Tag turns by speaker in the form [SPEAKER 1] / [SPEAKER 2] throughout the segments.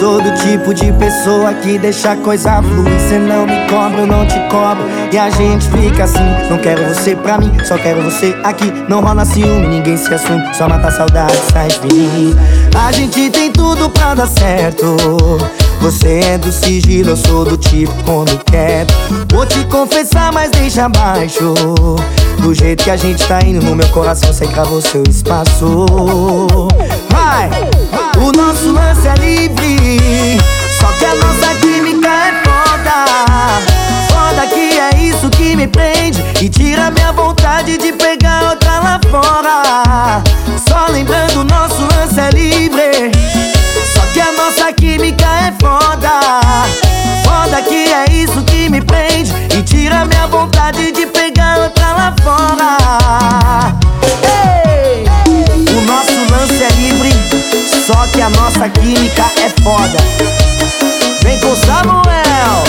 [SPEAKER 1] sou do tipo de pessoa que deixa a coisa fluir. Cê não me cobra, eu não te cobro, e a gente fica assim. Não quero você pra mim, só quero você aqui. Não rola ciúme, ninguém se assume, só mata a saudade, sai de mim. A gente tem tudo pra dar certo. Você é do sigilo, eu sou do tipo quando quieto. Vou te confessar, mas deixa abaixo. Do jeito que a gente tá indo, no meu coração cê cravou seu espaço. Vai! O nosso lance é livre, só que a nossa química é foda. Foda que é isso que me prende e tira minha vontade de pegar outra lá fora. Só lembrando, nosso lance é livre, só que a nossa química é foda. Foda que é isso que me prende e tira minha vontade de pegar outra lá fora. Ei! O nosso lance é livre, só que a nossa química é foda. Vem com Samuel.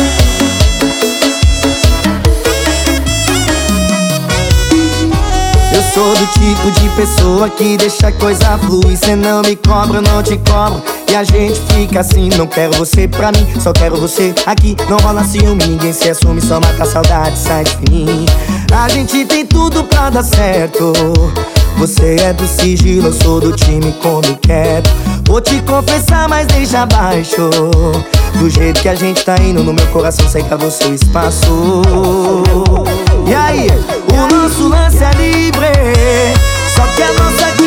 [SPEAKER 1] Eu sou do tipo de pessoa que deixa a coisa fluir. Cê não me cobra, eu não te cobro, e a gente fica assim. Não quero você pra mim, só quero você aqui. Não rola ciúme, ninguém se assume, só mata a saudade, sai de mim. A gente tem tudo pra dar certo. Você é do sigilo, eu sou do time come quieto. Vou te confessar, mas deixa abaixo. Do jeito que a gente tá indo, no meu coração cê cavou seu espaço. E aí, o nosso lance é livre, só que a nossa